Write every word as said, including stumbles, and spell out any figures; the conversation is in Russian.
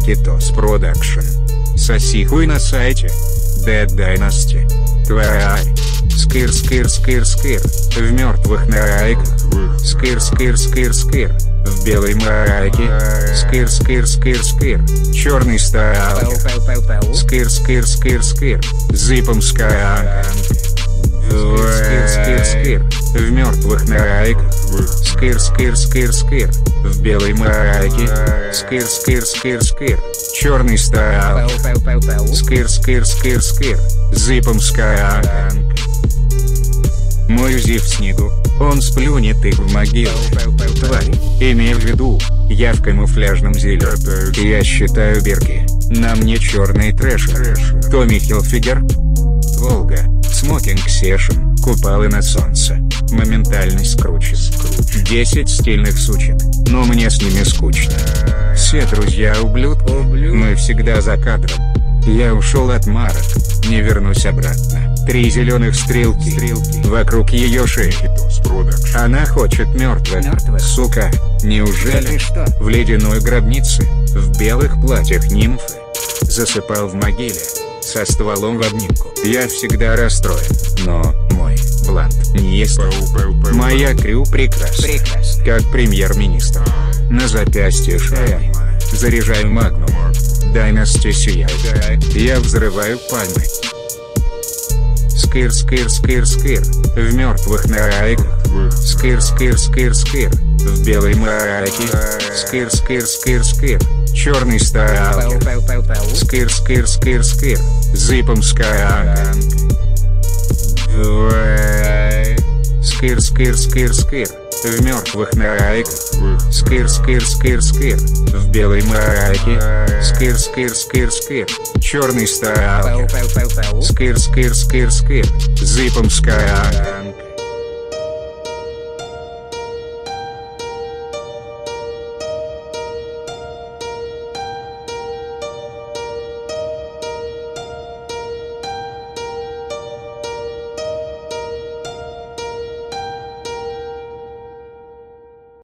Китос Продакшн. Соси хуй на сайте Dead Dynasty. Тварь. Скир, скир, скир, скир. В мертвых нарайках. Скир, скир, скир, скир. В белой марайке. Скир, скир, скир, скир. Черный сталкер. Скир, скир, скир, скир. Зипом скаранка. Скир, скир, скир, скир. В мертвых нарайках. Скир, скир, скир, скир. В белой марайке. Скир, скир, скир, скир. Черный сталкер. Скир, скир, скир, скир. Зипом скаранка. Мой зив в снегу, он сплюнет их в могилу. Тварь, имей в виду, я в камуфляжном зеле. Я считаю бирки, на мне черный трэш. Томми Хилфигер, Волга, Смокинг Сешн, купалы на солнце, моментальный скручен. Десять стильных сучек, но мне с ними скучно. Все друзья ублюдки, мы всегда за кадром. Я ушел от марок, не вернусь обратно. Три зеленых стрелки, стрелки вокруг ее шеи. Она хочет мертвых, сука. Неужели в ледяной гробнице, в белых платьях нимфы? Засыпал в могиле, со стволом в обнимку. Я всегда расстроен, но мой блант не есть. Моя крю прекрасна, как премьер-министр. На запястье шея, заряжаю магнум. Дайнасти сияет, я взрываю пальмы. Скир, скир, скир, скир. В мертвых нарайках. Скир, скир, скир, скир. В белой марайке. Скир, скир, скир, скир. Черный сталкер. Скир, скир, скир, скир. Зипом скаранка. Скир, скир, скир, скир. В мертвых нарайках. Скир, скир, скир, скир. В белой марайке. Скир, скир, скир, скир. Черный сталкер. Скир, скир, скир, скир. Зипом скаранка.